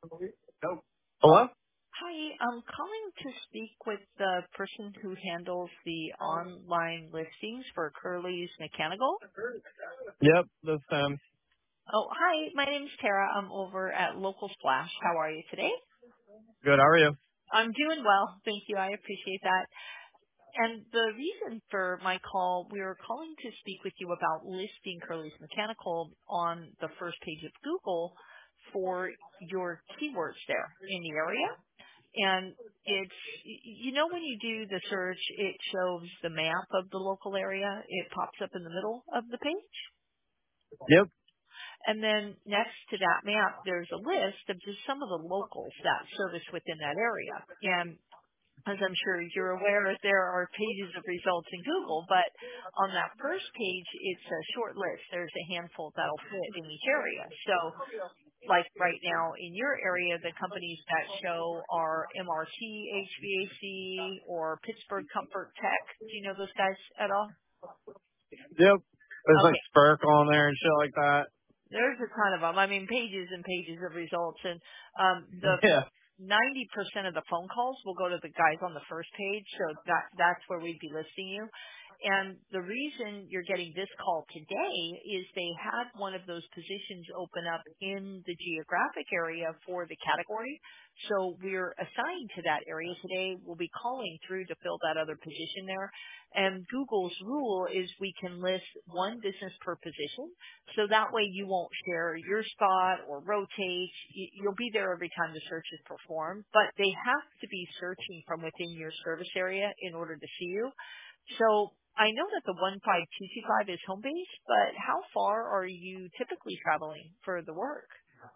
Hello? Hi, I'm calling to speak with the person who handles the online listings for Curly's Mechanical. Yep, this time. Oh, hi, my name's Tara. I'm over at Local Splash. How are you today? Good, how are you? I'm doing well. Thank you. I appreciate that. And the reason for my call, we were calling to speak with you about listing Curly's Mechanical on the first page of Google for your keywords there in the area. And it's, when you do the search, it shows the map of the local area. It pops up in the middle of the page. Yep, And then next to that map, there's a list of just some of the locals that service within that area. And as I'm sure you're aware, there are pages of results in Google, but on that first page, it's a short list. There's a handful that'll fit in each area. So like right now in your area, the companies that show are MRT HVAC or Pittsburgh Comfort Tech. Do you know those guys at all? yep. There's like Okay. Spurk on there and shit like that. There's a ton of them. I mean, pages and pages of results. And the Yeah. 90% of the phone calls will go to the guys on the first page, so that's where we'd be listing you. And the reason you're getting this call today is they had one of those positions open up in the geographic area for the category. So we're assigned to that area today. We'll be calling through to fill that other position there. And Google's rule is we can list one business per position. So that way you won't share your spot or rotate. You'll be there every time the search is performed, but they have to be searching from within your service area in order to see you. So I know that the 15225 is home base, but how far are you typically traveling for the work?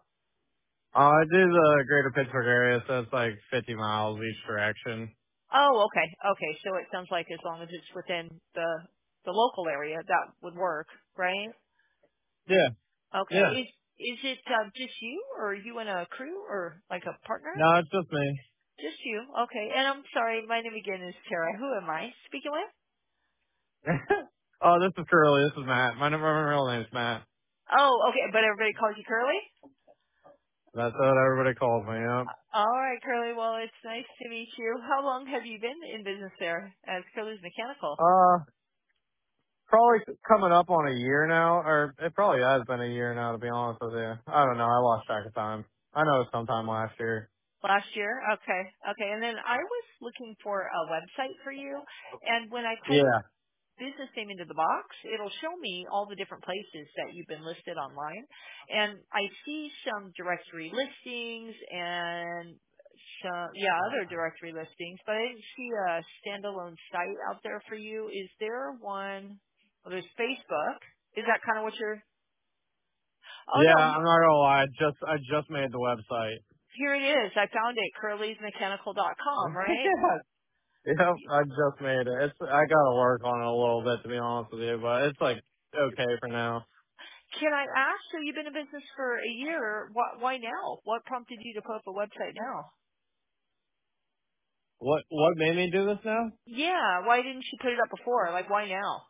I do the greater Pittsburgh area, so it's like 50 miles each direction. Oh, okay. Okay. So it sounds like as long as it's within the local area, that would work, right? Yeah, Okay. yeah. Is it just you, or are you and a crew, or like a partner? No, it's just me. Just you. Okay. And I'm sorry, my name again is Tara. Who am I speaking with? Oh, this is Curly, this is Matt. My real name's Matt. Oh, okay. But everybody calls you Curly? That's what everybody calls me, yep. All right, Curly. Well, it's nice to meet you. How long have you been in business there as Curly's Mechanical? Probably coming up on a year now, or it probably has been a year now, to be honest with you. I don't know, I lost track of time. I know it was sometime last year. Last year? Okay. Okay. And then I was looking for a website for you. And when I type Yeah. business name into the box, it'll show me all the different places that you've been listed online. And I see some directory listings and some, other directory listings, but I didn't see a standalone site out there for you. Is there one? Well, there's Facebook. Is that kind of what you're, oh Yeah, no, I'm not gonna lie, I just made the website. here it is. I found it, curlysmechanical.com, right? Yeah. Yep, I just made it. I gotta work on it a little bit to be honest with you, but it's like okay for now. Can I ask, so you've been in business for a year, why now? What prompted you to put up a website now? What made me do this now? Yeah, why didn't you put it up before? Like, why now?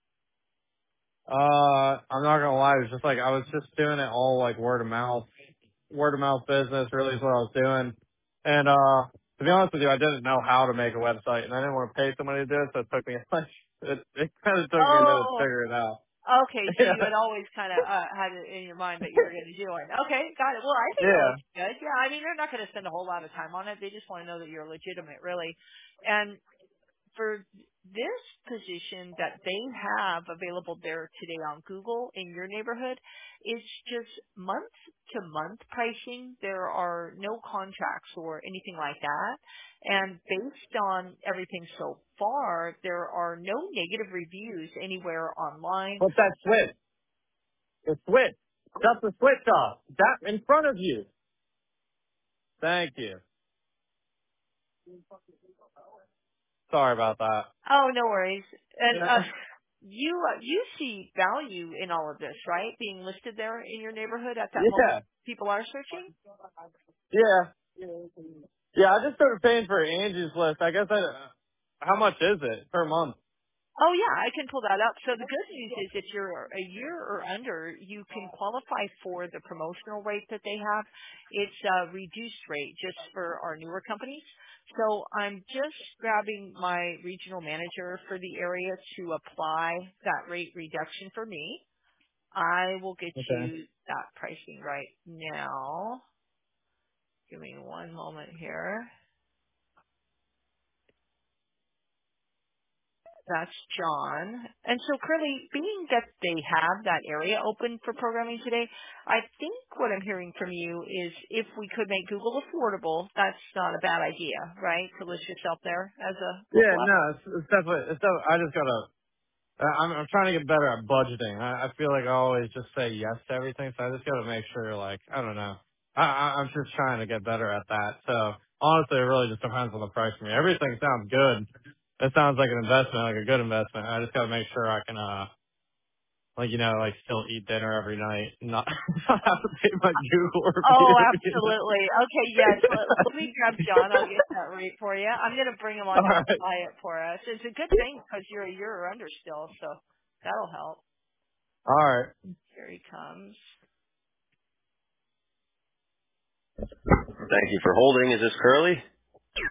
I'm not gonna lie, it was just like I was just doing it all like word of mouth business really is what I was doing. And to be honest with you, I didn't know how to make a website and I didn't want to pay somebody to do it, so it took me like it kind of took me a minute to Oh, figure it out. okay. So Yeah. you had always kind of had it in your mind that you were going to do it. Okay, got it. Well, I think it Yeah. looks good. Yeah, I mean, they're not going to spend a whole lot of time on it. They just want to know that you're legitimate, really. And for this position that they have available there today on Google in your neighborhood, it's just month to month pricing. There are no contracts or anything like that. And based on everything so far, there are no negative reviews anywhere online. Put that switch. The switch. Shut the switch off. That in front of you. Thank you. Sorry about that. Oh, no worries. And Yeah. you see value in all of this, right? Being listed there in your neighborhood at that moment Yeah. people are searching? Yeah. Yeah, I just started paying for Angie's List. I guess how much is it per month? Oh yeah, I can pull that up. So the good news is if you're a year or under, you can qualify for the promotional rate that they have. It's a reduced rate just for our newer companies. So I'm just grabbing my regional manager for the area to apply that rate reduction for me. I will get Okay. you that pricing right now. Give me one moment here. That's John. And so currently, being that they have that area open for programming today, I think what I'm hearing from you is if we could make Google affordable, that's not a bad idea, right? To list yourself there as a Yeah, local app. no, it's definitely, I just gotta, I'm trying to get better at budgeting. I feel like I always just say yes to everything, so I just gotta make sure, like, I don't know. I'm just trying to get better at that. So honestly, it really just depends on the price for me. Everything sounds good. It sounds like an investment, like a good investment. I just gotta make sure I can, like, like still eat dinner every night, not, not have to pay my Google Oh, review, absolutely. Okay, yes. Let me grab John. I'll get that rate for you. I'm going to bring him on All to right. apply it for us. It's a good thing because you're a year or under still, so that'll help. All right. Here he comes. Thank you for holding. Is this Curly?